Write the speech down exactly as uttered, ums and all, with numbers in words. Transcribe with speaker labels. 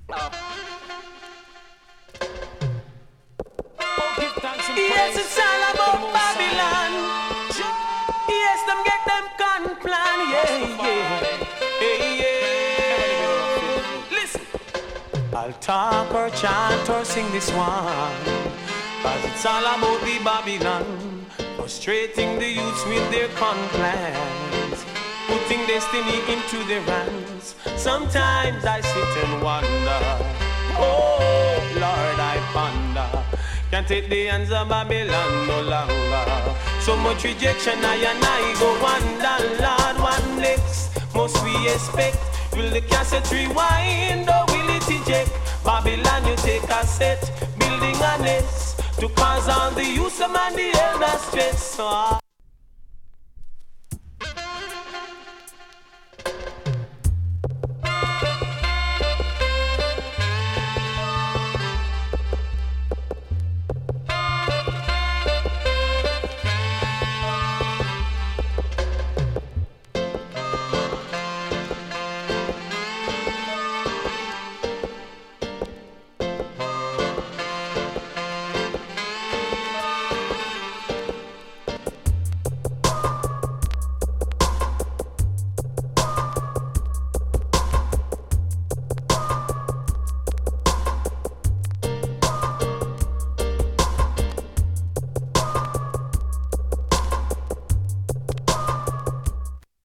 Speaker 1: Yes, it's all about Babylon. Yes, them get them con plan. Yeah, yeah. Hey, yeah. Listen. I'll talk or chant or sing this one, cause it's all about the Babylon, frustrating the youths with their con plans, putting destiny into their hands. Sometimes I sit and wonder, oh Lord, I ponder, can't take the hands of Babylon no longer. So much rejection, I and I go wonder, Lord, what next must we expect? Will the cassette rewind or will it eject? Babylon, you take a set, building a nest to cause all the youth and the elders stress. So